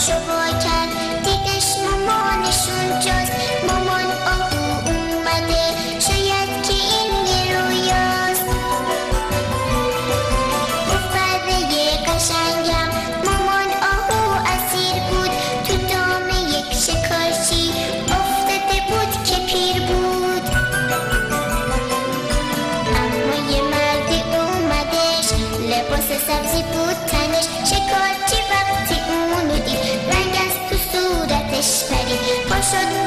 پاشو وا کرد دیدش مامانشون جاست. مامان آهو اومده شاید که این یه رویاست. گفت بره قشنگم مامان آهو اسیر بود. تو دام یک شکارچی افتاده بود که پیر بود. اما یه مرد اومدش لباس سبزی بود تنش. شکارچی وقتی اونو دید رنگ از تو صورتش پرید. پا شد